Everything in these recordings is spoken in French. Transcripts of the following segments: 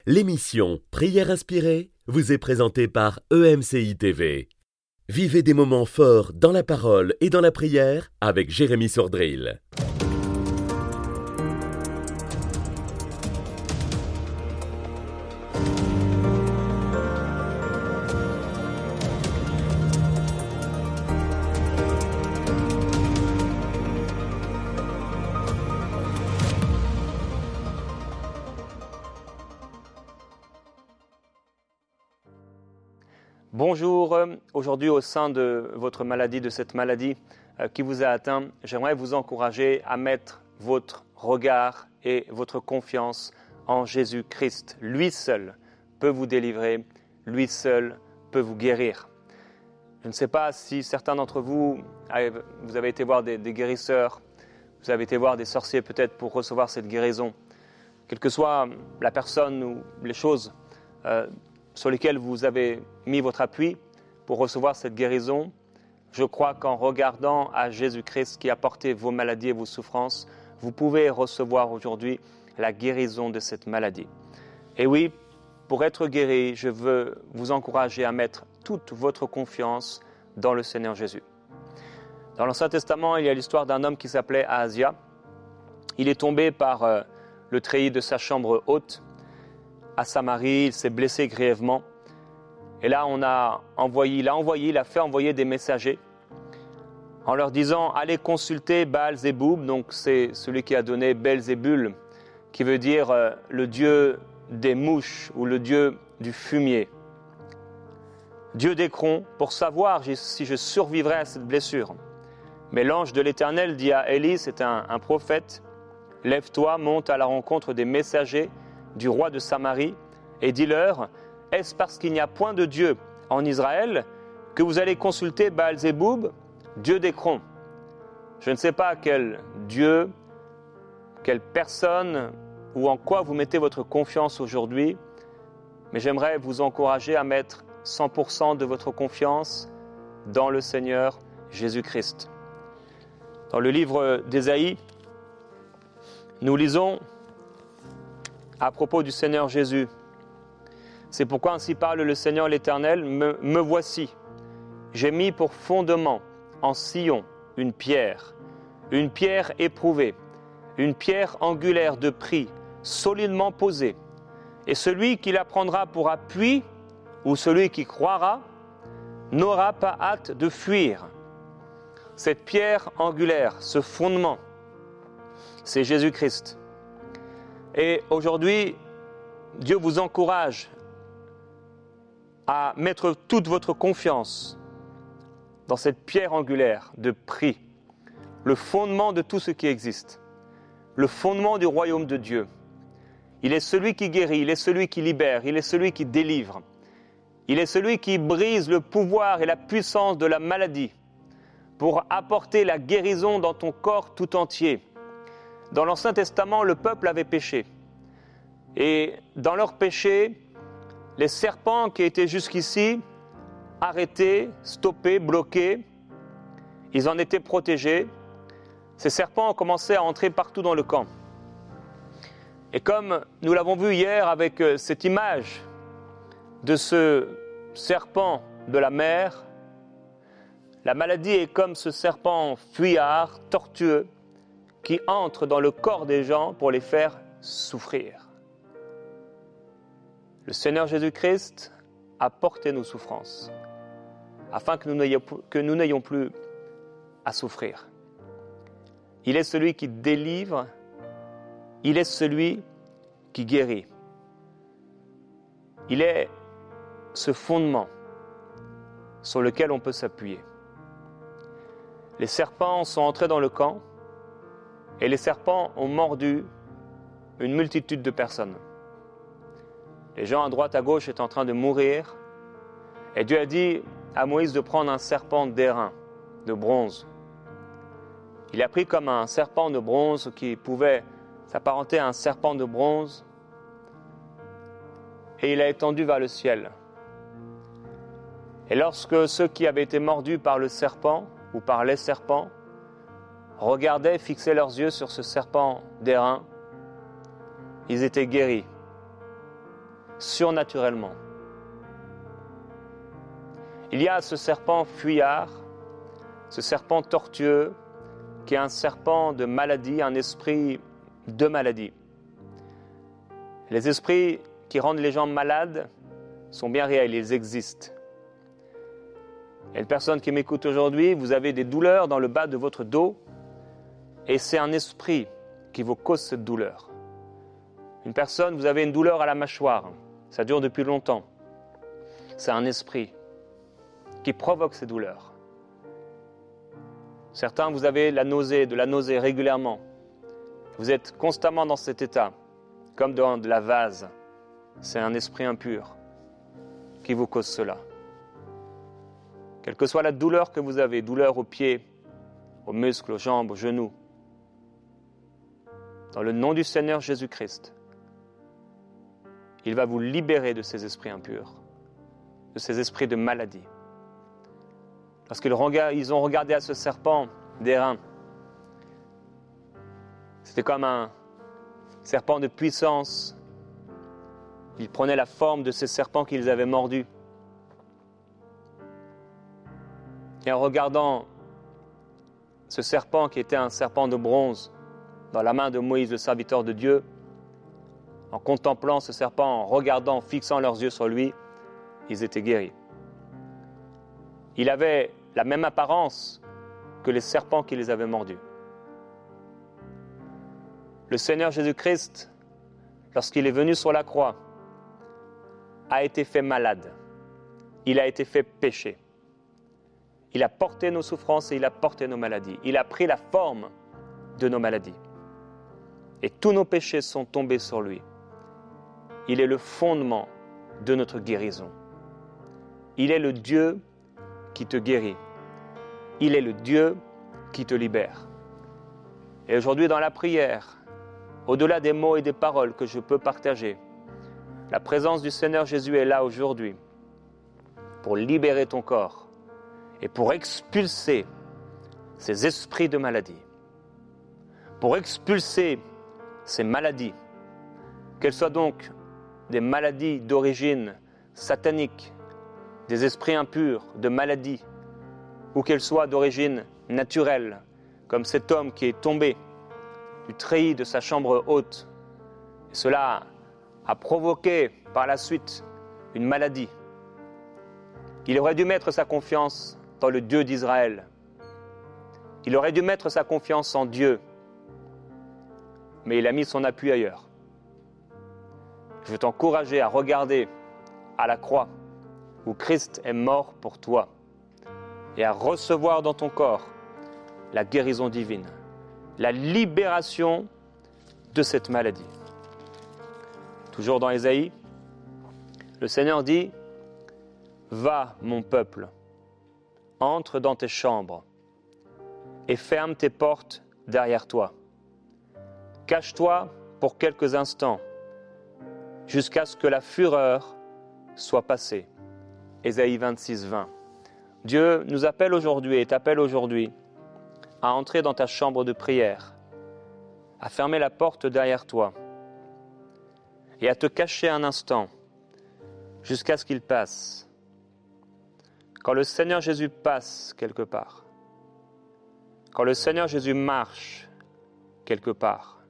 L'émission Prière inspirée vous est présentée par EMCI TV. Vivez des moments forts dans la parole et dans la prière avec Jérémy Sordrill. Bonjour, aujourd'hui au sein de votre maladie, de cette maladie qui vous a atteint, j'aimerais vous encourager à mettre votre regard et votre confiance en Jésus-Christ. Lui seul peut vous délivrer, lui seul peut vous guérir. Je ne sais pas si certains d'entre vous, vous avez été voir des guérisseurs, vous avez été voir des sorciers peut-être pour recevoir cette guérison. Quelle que soit la personne ou les choses sur lesquelles vous avez mis votre appui pour recevoir cette guérison, je crois qu'en regardant à Jésus-Christ qui a porté vos maladies et vos souffrances, vous pouvez recevoir aujourd'hui la guérison de cette maladie. Et oui, pour être guéri, je veux vous encourager à mettre toute votre confiance dans le Seigneur Jésus. Dans l'Ancien Testament, il y a l'histoire d'un homme qui s'appelait Ahazia. Il est tombé par le treillis de sa chambre haute à Samarie, il s'est blessé grièvement. Et là, il a fait envoyer des messagers en leur disant « Allez consulter Baal-Zéboub », donc c'est celui qui a donné Belzébul, qui veut dire le dieu des mouches ou le dieu du fumier. Dieu d'Écron, pour savoir si je survivrai à cette blessure. Mais l'ange de l'Éternel dit à Élie, c'est un prophète, « Lève-toi, monte à la rencontre des messagers du roi de Samarie et dis-leur, est-ce parce qu'il n'y a point de Dieu en Israël que vous allez consulter Baal-Zéboub, Dieu d'Écron ?» Je ne sais pas quel Dieu, quelle personne ou en quoi vous mettez votre confiance aujourd'hui, mais j'aimerais vous encourager à mettre 100% de votre confiance dans le Seigneur Jésus-Christ. Dans le livre d'Ésaïe, nous lisons à propos du Seigneur Jésus. C'est pourquoi ainsi parle le Seigneur l'Éternel, me voici. J'ai mis pour fondement en Sion une pierre éprouvée, une pierre angulaire de prix, solidement posée. Et celui qui la prendra pour appui, ou celui qui croira, n'aura pas hâte de fuir. Cette pierre angulaire, ce fondement, c'est Jésus-Christ. Et aujourd'hui, Dieu vous encourage à mettre toute votre confiance dans cette pierre angulaire de prix, le fondement de tout ce qui existe, le fondement du royaume de Dieu. Il est celui qui guérit, il est celui qui libère, il est celui qui délivre. Il est celui qui brise le pouvoir et la puissance de la maladie pour apporter la guérison dans ton corps tout entier. Dans l'Ancien Testament, le peuple avait péché. Et dans leur péché, les serpents qui étaient jusqu'ici arrêtés, stoppés, bloqués, ils en étaient protégés. Ces serpents ont commencé à entrer partout dans le camp. Et comme nous l'avons vu hier avec cette image de ce serpent de la mer, la maladie est comme ce serpent fuyard, tortueux, qui entre dans le corps des gens pour les faire souffrir. Le Seigneur Jésus-Christ a porté nos souffrances afin que nous n'ayons plus à souffrir. Il est celui qui délivre, il est celui qui guérit. Il est ce fondement sur lequel on peut s'appuyer. Les serpents sont entrés dans le camp et les serpents ont mordu une multitude de personnes. Les gens à droite, à gauche étaient en train de mourir. Et Dieu a dit à Moïse de prendre un serpent d'airain, de bronze. Il a pris comme un serpent de bronze qui pouvait s'apparenter à un serpent de bronze. Et il a étendu vers le ciel. Et lorsque ceux qui avaient été mordus par le serpent ou par les serpents regardaient, fixaient leurs yeux sur ce serpent d'airain, ils étaient guéris. surnaturellement. Il y a ce serpent fuyard, ce serpent tortueux, qui est un serpent de maladie, un esprit de maladie. Les esprits qui rendent les gens malades sont bien réels, ils existent. Et une personne qui m'écoute aujourd'hui, vous avez des douleurs dans le bas de votre dos, et c'est un esprit qui vous cause cette douleur. Une personne, vous avez une douleur à la mâchoire, ça dure depuis longtemps. C'est un esprit qui provoque ces douleurs. Certains, vous avez de la nausée régulièrement. Vous êtes constamment dans cet état, comme dans de la vase. C'est un esprit impur qui vous cause cela. Quelle que soit la douleur que vous avez, douleur aux pieds, aux muscles, aux jambes, aux genoux, dans le nom du Seigneur Jésus-Christ, il va vous libérer de ces esprits impurs, de ces esprits de maladie. Lorsqu'ils ont regardé à ce serpent d'airain, c'était comme un serpent de puissance. Il prenait la forme de ces serpents qu'ils avaient mordus. Et en regardant ce serpent qui était un serpent de bronze dans la main de Moïse, le serviteur de Dieu, en contemplant ce serpent, en regardant, en fixant leurs yeux sur lui, ils étaient guéris. Il avait la même apparence que les serpents qui les avaient mordus. Le Seigneur Jésus-Christ, lorsqu'il est venu sur la croix, a été fait malade. Il a été fait péché. Il a porté nos souffrances et il a porté nos maladies. Il a pris la forme de nos maladies. Et tous nos péchés sont tombés sur lui. Il est le fondement de notre guérison. Il est le Dieu qui te guérit. Il est le Dieu qui te libère. Et aujourd'hui, dans la prière, au-delà des mots et des paroles que je peux partager, la présence du Seigneur Jésus est là aujourd'hui pour libérer ton corps et pour expulser ces esprits de maladie, pour expulser ces maladies, qu'elles soient donc des maladies d'origine satanique, des esprits impurs, de maladies, ou qu'elles soient d'origine naturelle, comme cet homme qui est tombé du treillis de sa chambre haute. Et cela a provoqué par la suite une maladie. Il aurait dû mettre sa confiance dans le Dieu d'Israël. Il aurait dû mettre sa confiance en Dieu. Mais il a mis son appui ailleurs. Je veux t'encourager à regarder à la croix où Christ est mort pour toi et à recevoir dans ton corps la guérison divine, la libération de cette maladie. Toujours dans Ésaïe, le Seigneur dit « Va, mon peuple, entre dans tes chambres et ferme tes portes derrière toi. Cache-toi pour quelques instants jusqu'à ce que la fureur soit passée. » Ésaïe 26, 20. Dieu nous appelle aujourd'hui et t'appelle aujourd'hui à entrer dans ta chambre de prière, à fermer la porte derrière toi et à te cacher un instant jusqu'à ce qu'il passe. Quand le Seigneur Jésus passe quelque part, quand le Seigneur Jésus marche quelque part,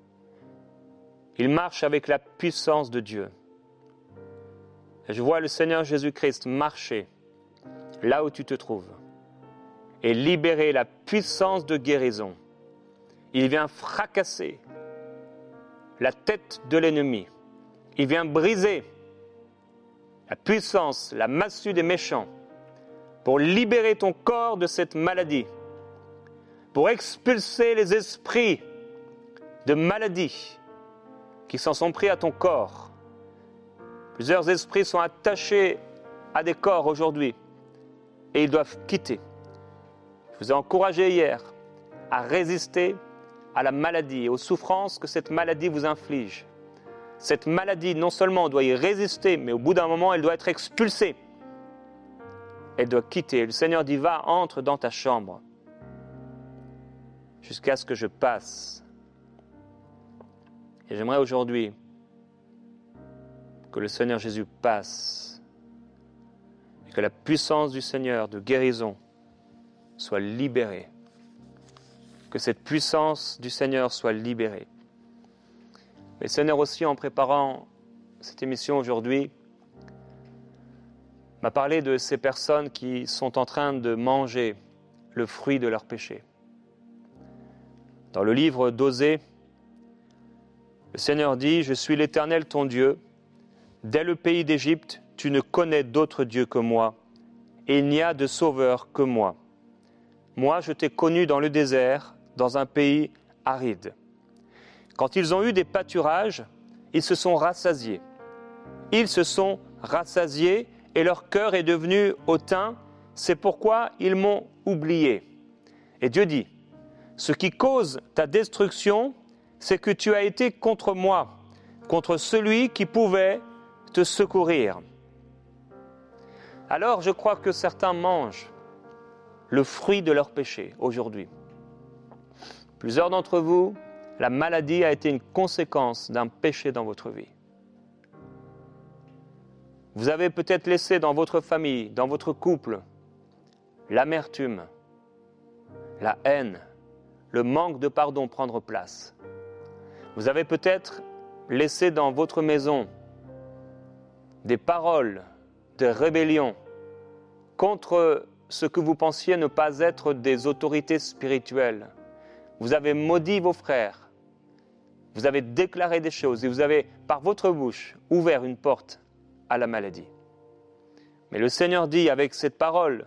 il marche avec la puissance de Dieu. Et je vois le Seigneur Jésus-Christ marcher là où tu te trouves et libérer la puissance de guérison. Il vient fracasser la tête de l'ennemi. Il vient briser la puissance, la massue des méchants pour libérer ton corps de cette maladie, pour expulser les esprits de maladie qui s'en sont pris à ton corps. Plusieurs esprits sont attachés à des corps aujourd'hui et ils doivent quitter. Je vous ai encouragé hier à résister à la maladie et aux souffrances que cette maladie vous inflige. Cette maladie, non seulement on doit y résister, mais au bout d'un moment, elle doit être expulsée. Elle doit quitter. Le Seigneur dit, va, entre dans ta chambre jusqu'à ce que je passe. Et j'aimerais aujourd'hui que le Seigneur Jésus passe et que la puissance du Seigneur de guérison soit libérée. Que cette puissance du Seigneur soit libérée. Mais Seigneur aussi, en préparant cette émission aujourd'hui, m'a parlé de ces personnes qui sont en train de manger le fruit de leur péché. Dans le livre d'Osée, le Seigneur dit « Je suis l'Éternel ton Dieu. Dès le pays d'Égypte, tu ne connais d'autre Dieu que moi, et il n'y a de sauveur que moi. Moi, je t'ai connu dans le désert, dans un pays aride. Quand ils ont eu des pâturages, ils se sont rassasiés. Ils se sont rassasiés et leur cœur est devenu hautain. C'est pourquoi ils m'ont oublié. » Et Dieu dit, « Ce qui cause ta destruction, c'est que tu as été contre moi, contre celui qui pouvait te secourir. » Alors je crois que certains mangent le fruit de leur péché aujourd'hui. Plusieurs d'entre vous, la maladie a été une conséquence d'un péché dans votre vie. Vous avez peut-être laissé dans votre famille, dans votre couple, l'amertume, la haine, le manque de pardon prendre place. Vous avez peut-être laissé dans votre maison des paroles de rébellion contre ce que vous pensiez ne pas être des autorités spirituelles. Vous avez maudit vos frères, vous avez déclaré des choses et vous avez, par votre bouche, ouvert une porte à la maladie. Mais le Seigneur dit avec cette parole,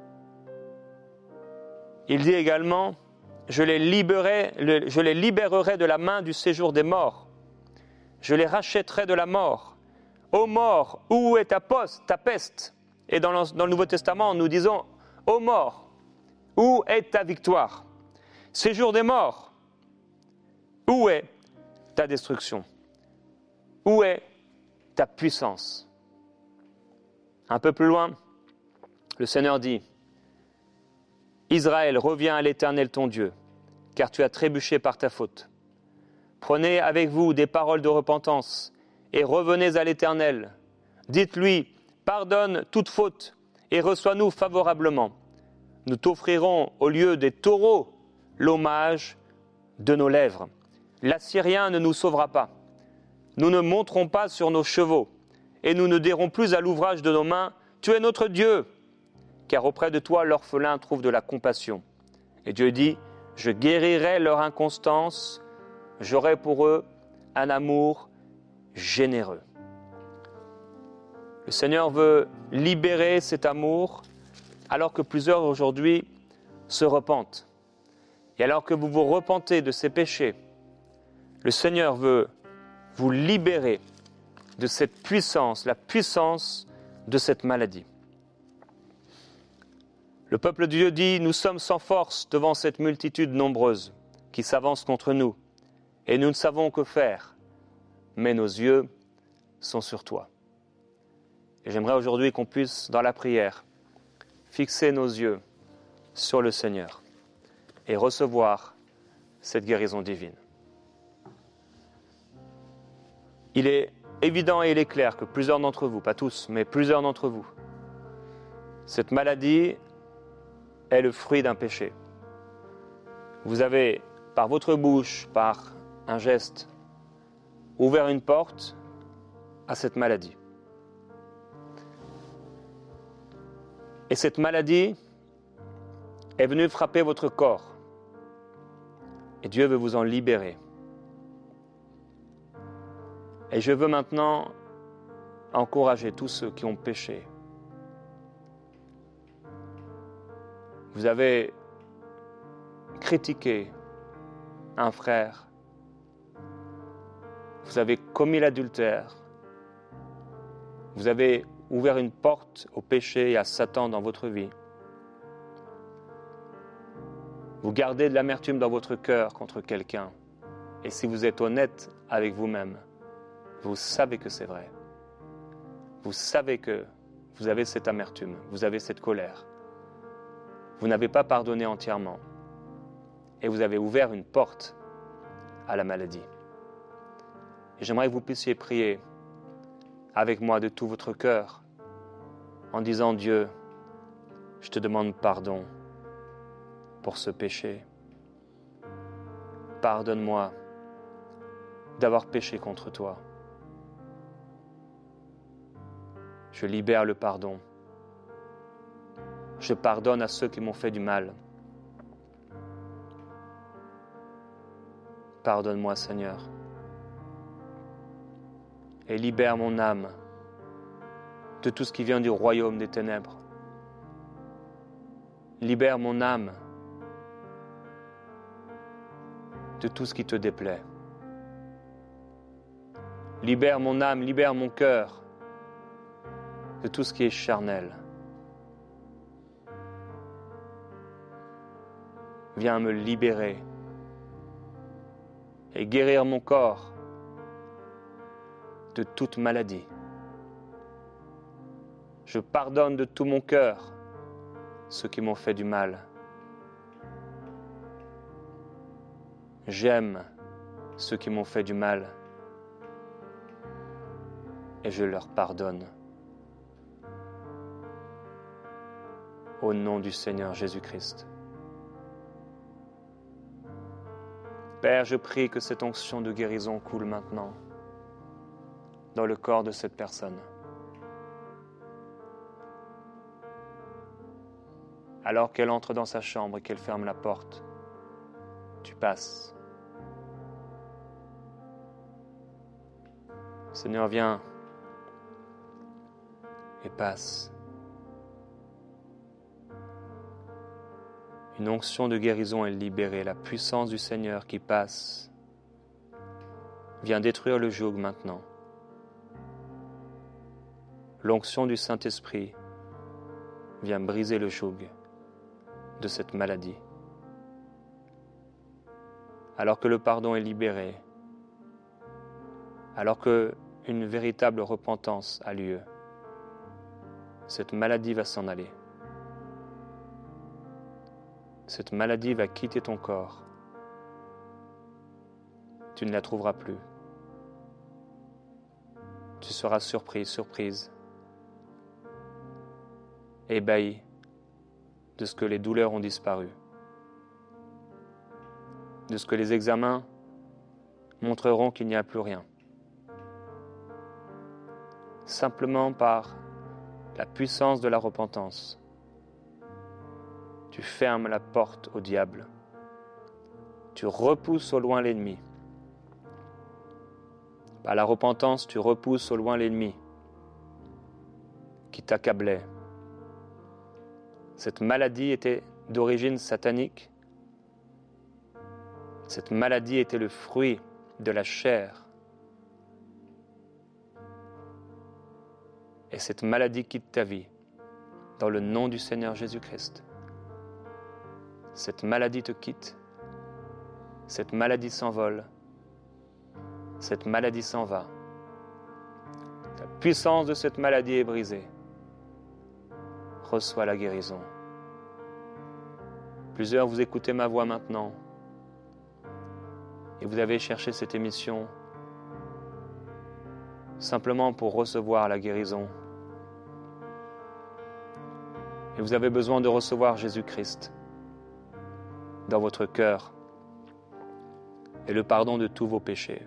il dit également, je les libérerai de la main du séjour des morts. Je les rachèterai de la mort. Ô mort, où est ta peste? Et dans le Nouveau Testament, nous disons, ô mort, où est ta victoire? Séjour des morts, où est ta destruction? Où est ta puissance? Un peu plus loin, le Seigneur dit, Israël, reviens à l'Éternel ton Dieu, car tu as trébuché par ta faute. Prenez avec vous des paroles de repentance et revenez à l'Éternel. Dites-lui, pardonne toute faute et reçois-nous favorablement. Nous t'offrirons au lieu des taureaux l'hommage de nos lèvres. L'Assyrien ne nous sauvera pas. Nous ne monterons pas sur nos chevaux et nous ne dirons plus à l'ouvrage de nos mains, tu es notre Dieu, car auprès de toi l'orphelin trouve de la compassion. Et Dieu dit, je guérirai leur inconstance, j'aurai pour eux un amour généreux. Le Seigneur veut libérer cet amour alors que plusieurs aujourd'hui se repentent. Et alors que vous vous repentez de ces péchés, le Seigneur veut vous libérer de cette puissance, la puissance de cette maladie. Le peuple de Dieu dit, nous sommes sans force devant cette multitude nombreuse qui s'avance contre nous et nous ne savons que faire, mais nos yeux sont sur toi. Et j'aimerais aujourd'hui qu'on puisse, dans la prière, fixer nos yeux sur le Seigneur et recevoir cette guérison divine. Il est évident et il est clair que plusieurs d'entre vous, pas tous, mais plusieurs d'entre vous, cette maladie est le fruit d'un péché. Vous avez, par votre bouche, par un geste, ouvert une porte à cette maladie. Et cette maladie est venue frapper votre corps. Et Dieu veut vous en libérer. Et je veux maintenant encourager tous ceux qui ont péché. Vous avez critiqué un frère. Vous avez commis l'adultère. Vous avez ouvert une porte au péché et à Satan dans votre vie. Vous gardez de l'amertume dans votre cœur contre quelqu'un. Et si vous êtes honnête avec vous-même, vous savez que c'est vrai. Vous savez que vous avez cette amertume, vous avez cette colère. Vous n'avez pas pardonné entièrement. Et vous avez ouvert une porte à la maladie. Et j'aimerais que vous puissiez prier avec moi de tout votre cœur en disant « Dieu, je te demande pardon pour ce péché. Pardonne-moi d'avoir péché contre toi. Je libère le pardon. Je pardonne à ceux qui m'ont fait du mal. Pardonne-moi, Seigneur. Et libère mon âme de tout ce qui vient du royaume des ténèbres. Libère mon âme de tout ce qui te déplaît. Libère mon âme, libère mon cœur de tout ce qui est charnel. Viens me libérer et guérir mon corps de toute maladie. Je pardonne de tout mon cœur ceux qui m'ont fait du mal. J'aime ceux qui m'ont fait du mal et je leur pardonne. Au nom du Seigneur Jésus-Christ. Père, je prie que cette onction de guérison coule maintenant dans le corps de cette personne. Alors qu'elle entre dans sa chambre et qu'elle ferme la porte, tu passes. Seigneur, viens et passe. Une onction de guérison est libérée. La puissance du Seigneur qui passe vient détruire le joug maintenant. L'onction du Saint-Esprit vient briser le joug de cette maladie. Alors que le pardon est libéré, alors qu'une véritable repentance a lieu, cette maladie va s'en aller. Cette maladie va quitter ton corps. Tu ne la trouveras plus. Tu seras surprise, ébahi de ce que les douleurs ont disparu, de ce que les examens montreront qu'il n'y a plus rien. Simplement par la puissance de la repentance, tu fermes la porte au diable. Tu repousses au loin l'ennemi. Par la repentance, tu repousses au loin l'ennemi qui t'accablait. Cette maladie était d'origine satanique. Cette maladie était le fruit de la chair. Et cette maladie quitte ta vie dans le nom du Seigneur Jésus-Christ. Cette maladie te quitte, cette maladie s'envole, cette maladie s'en va. La puissance de cette maladie est brisée. Reçois la guérison. Plusieurs, vous écoutez ma voix maintenant et vous avez cherché cette émission simplement pour recevoir la guérison. Et vous avez besoin de recevoir Jésus-Christ dans votre cœur et le pardon de tous vos péchés.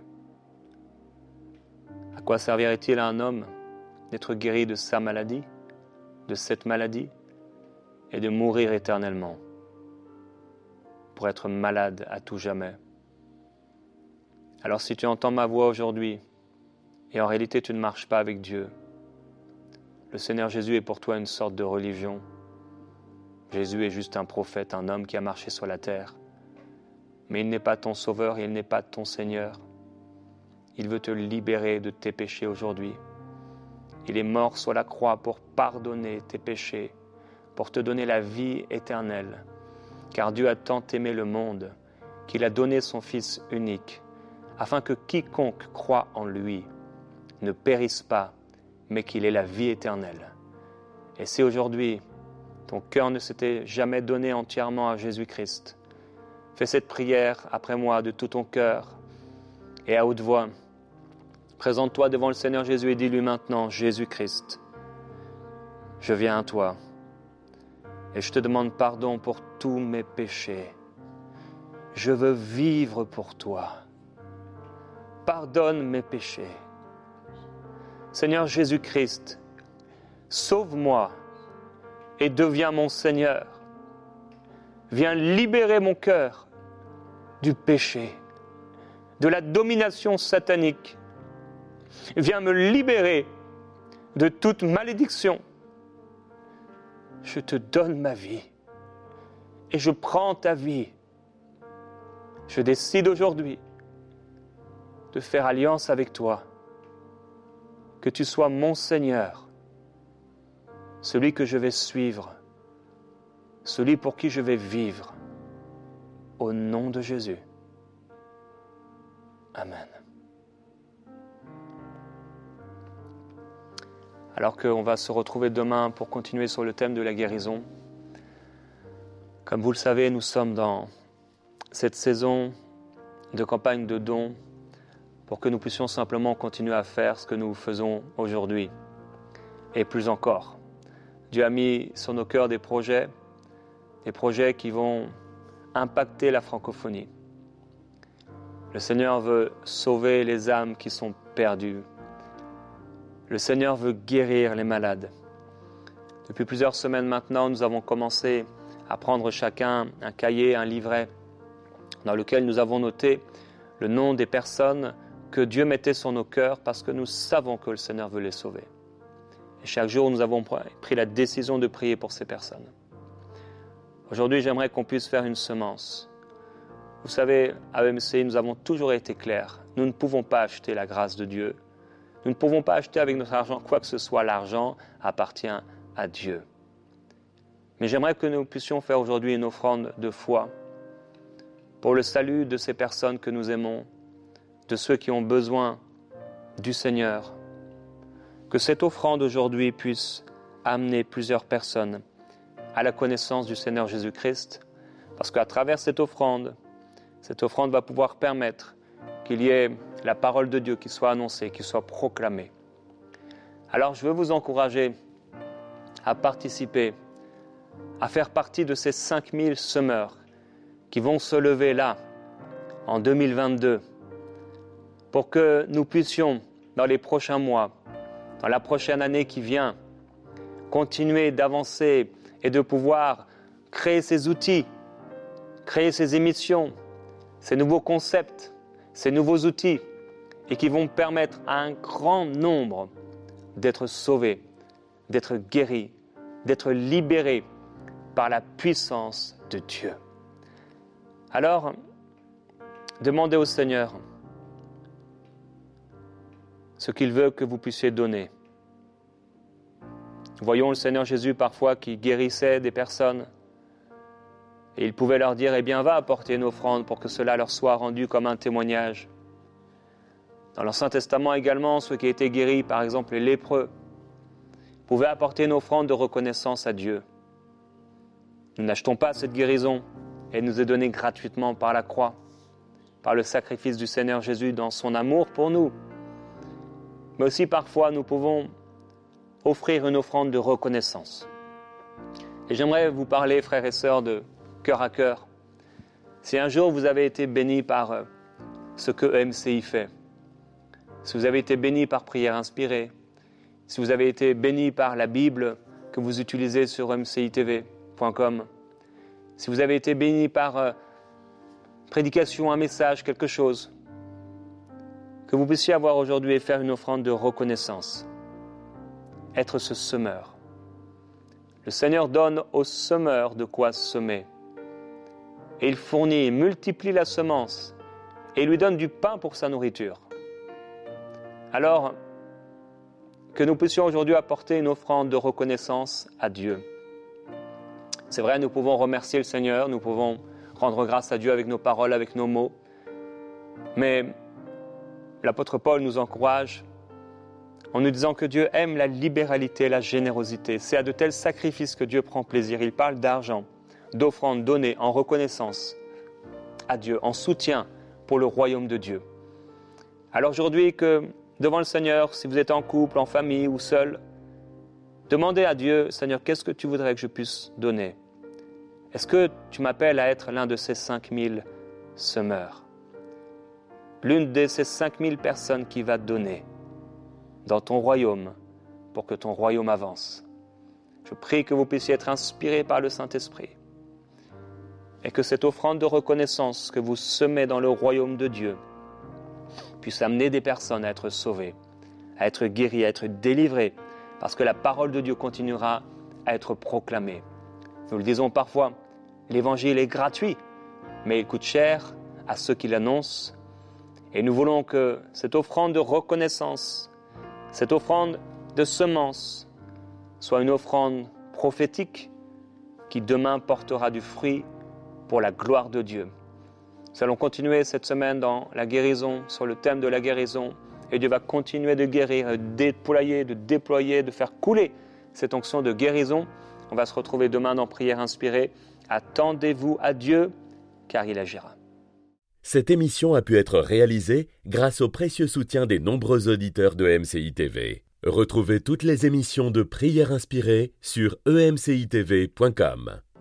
À quoi servirait-il à un homme d'être guéri de sa maladie, de cette maladie, et de mourir éternellement pour être malade à tout jamais? Alors si tu entends ma voix aujourd'hui et en réalité tu ne marches pas avec Dieu, le Seigneur Jésus est pour toi une sorte de religion. Jésus est juste un prophète, un homme qui a marché sur la terre. Mais il n'est pas ton sauveur, il n'est pas ton Seigneur. Il veut te libérer de tes péchés aujourd'hui. Il est mort sur la croix pour pardonner tes péchés, pour te donner la vie éternelle. Car Dieu a tant aimé le monde qu'il a donné son Fils unique, afin que quiconque croit en lui ne périsse pas, mais qu'il ait la vie éternelle. Et si aujourd'hui, ton cœur ne s'était jamais donné entièrement à Jésus-Christ, fais cette prière après moi de tout ton cœur et à haute voix. Présente-toi devant le Seigneur Jésus et dis-lui maintenant, Jésus-Christ, je viens à toi et je te demande pardon pour tous mes péchés. Je veux vivre pour toi. Pardonne mes péchés. Seigneur Jésus-Christ, sauve-moi et deviens mon Seigneur. Viens libérer mon cœur du péché, de la domination satanique. Viens me libérer de toute malédiction. Je te donne ma vie et je prends ta vie. Je décide aujourd'hui de faire alliance avec toi, que tu sois mon Seigneur, celui que je vais suivre, celui pour qui je vais vivre, au nom de Jésus. Amen. Alors qu'on va se retrouver demain pour continuer sur le thème de la guérison, comme vous le savez, nous sommes dans cette saison de campagne de dons pour que nous puissions simplement continuer à faire ce que nous faisons aujourd'hui. Et plus encore, Dieu a mis sur nos cœurs des projets qui vont impacter la francophonie. Le Seigneur veut sauver les âmes qui sont perdues. Le Seigneur veut guérir les malades. Depuis plusieurs semaines maintenant, nous avons commencé à prendre chacun un cahier, un livret, dans lequel nous avons noté le nom des personnes que Dieu mettait sur nos cœurs parce que nous savons que le Seigneur veut les sauver. Et chaque jour, nous avons pris la décision de prier pour ces personnes. Aujourd'hui, j'aimerais qu'on puisse faire une semence. Vous savez, à EMCI, nous avons toujours été clairs. Nous ne pouvons pas acheter la grâce de Dieu. Nous ne pouvons pas acheter avec notre argent quoi que ce soit. L'argent appartient à Dieu. Mais j'aimerais que nous puissions faire aujourd'hui une offrande de foi pour le salut de ces personnes que nous aimons, de ceux qui ont besoin du Seigneur. Que cette offrande aujourd'hui puisse amener plusieurs personnes à la connaissance du Seigneur Jésus-Christ, parce qu'à travers cette offrande va pouvoir permettre qu'il y ait la parole de Dieu qui soit annoncée, qui soit proclamée. Alors je veux vous encourager à participer, à faire partie de ces 5000 semeurs qui vont se lever là, en 2022, pour que nous puissions, dans les prochains mois, dans la prochaine année qui vient, continuer d'avancer et de pouvoir créer ces outils, créer ces émissions, ces nouveaux concepts, ces nouveaux outils, et qui vont permettre à un grand nombre d'être sauvés, d'être guéris, d'être libérés par la puissance de Dieu. Alors, demandez au Seigneur ce qu'il veut que vous puissiez donner. Voyons le Seigneur Jésus parfois qui guérissait des personnes et il pouvait leur dire « Eh bien, va apporter une offrande pour que cela leur soit rendu comme un témoignage. » Dans l'Ancien Testament également, ceux qui étaient guéris, par exemple les lépreux, pouvaient apporter une offrande de reconnaissance à Dieu. Nous n'achetons pas cette guérison, elle nous est donnée gratuitement par la croix, par le sacrifice du Seigneur Jésus dans son amour pour nous. Mais aussi parfois nous pouvons offrir une offrande de reconnaissance. Et j'aimerais vous parler, frères et sœurs, de cœur à cœur. Si un jour vous avez été bénis par ce que EMCI fait, si vous avez été bénis par Prière Inspirée, si vous avez été bénis par la Bible que vous utilisez sur mcitv.com, si vous avez été bénis par prédication, un message, quelque chose, que vous puissiez avoir aujourd'hui et faire une offrande de reconnaissance, être ce semeur. Le Seigneur donne au semeur de quoi semer. Et il fournit, multiplie la semence et lui donne du pain pour sa nourriture. Alors, que nous puissions aujourd'hui apporter une offrande de reconnaissance à Dieu. C'est vrai, nous pouvons remercier le Seigneur, nous pouvons rendre grâce à Dieu avec nos paroles, avec nos mots. Mais l'apôtre Paul nous encourage en nous disant que Dieu aime la libéralité, la générosité. C'est à de tels sacrifices que Dieu prend plaisir. Il parle d'argent, d'offrandes données en reconnaissance à Dieu, en soutien pour le royaume de Dieu. Alors aujourd'hui, que devant le Seigneur, si vous êtes en couple, en famille ou seul. Demandez à Dieu, Seigneur, qu'est-ce que tu voudrais que je puisse donner? Est-ce que tu m'appelles à être l'un de ces 5000 semeurs? L'une de ces 5000 personnes qui va donner dans ton royaume pour que ton royaume avance. Je prie que vous puissiez être inspirés par le Saint-Esprit et que cette offrande de reconnaissance que vous semez dans le royaume de Dieu puisse amener des personnes à être sauvées, à être guéries, à être délivrées, parce que la parole de Dieu continuera à être proclamée. Nous le disons parfois, l'évangile est gratuit, mais il coûte cher à ceux qui l'annoncent. Et nous voulons que cette offrande de reconnaissance, cette offrande de semence, soit une offrande prophétique qui demain portera du fruit pour la gloire de Dieu. Nous allons continuer cette semaine dans la guérison, sur le thème de la guérison. Et Dieu va continuer de guérir, de déployer, de faire couler cette onction de guérison. On va se retrouver demain dans Prière inspirée. Attendez-vous à Dieu, car il agira. Cette émission a pu être réalisée grâce au précieux soutien des nombreux auditeurs de MCI TV. Retrouvez toutes les émissions de Prière inspirée sur emcitv.com.